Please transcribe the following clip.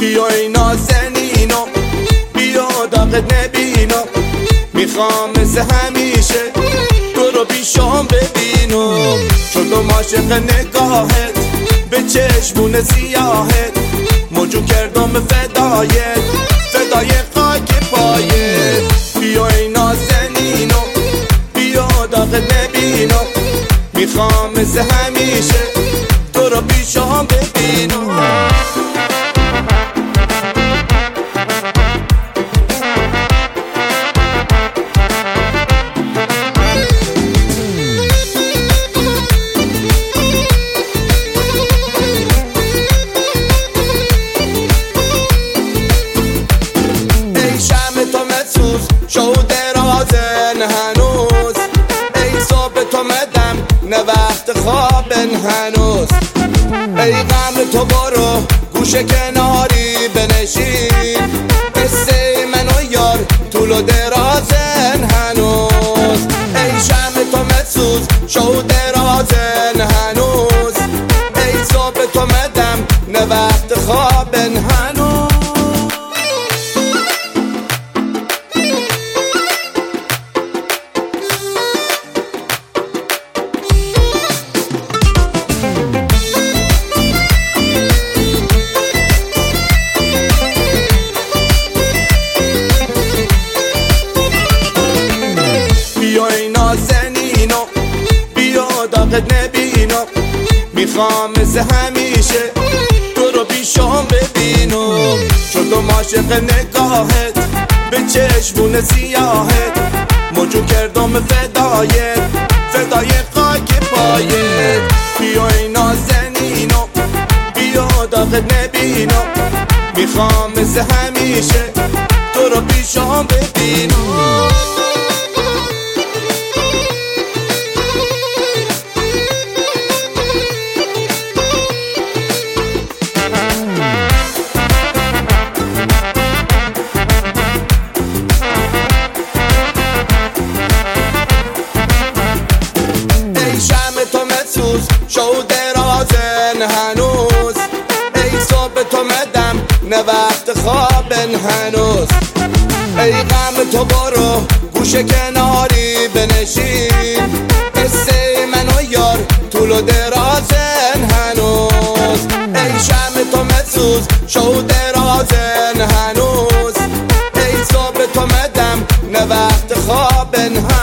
بیا ای نازنینو بیا داغت نبینو، میخوام مثل همیشه تو رو پیشام ببینم، چون تو عاشق نگاهت به چشمون سیاهت، موجود کردم فدایت خاک پایت. بیا ای نازنینو بیا داغت نبینو، میخوام مثل همیشه تو رو پیشام ببینم. شو درازن هنوز، ای صبح تو مدم نه وقت خوابن هنوز، ای غم تو برو گوشه کناری بنشین، قصه من و یار طول و درازن هنوز، ای شمع تو مسوز شو درازن هنوز، ای صبح تو مدم نه وقت خوابن هنوز. بیا ای نازنینو بیا داغت نبینو، میخوام مثل همیشه تو رو پیشام ببینم، چون تو عاشق نگاهت به چشمون سیاهت، موجود کردم فدایت خاک پایت. بیا ای نازنینو بیا داغت نبینو، میخوام مثل همیشه تو رو پیشام ببینم. شو درازن هنوز، ای صبح تو مدم نه وقت خوابن هنوز، ای غم تو برو گوشه کناری بنشین، قصه من و یار طول و درازن هنوز، ای شمع تو مسوز شو درازن هنوز، ای صبح تو مدم نه وقت خوابن هنوز.